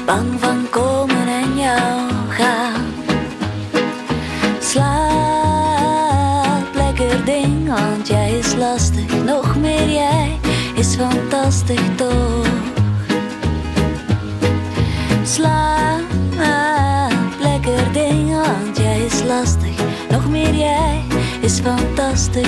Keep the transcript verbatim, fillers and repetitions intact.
bang van komen en jou gaan. Slaap lekker ding, want jij is lastig. Nog meer jij is fantastisch toch. Slaap lekker ding, want jij is lastig. Nog meer jij is fantastisch.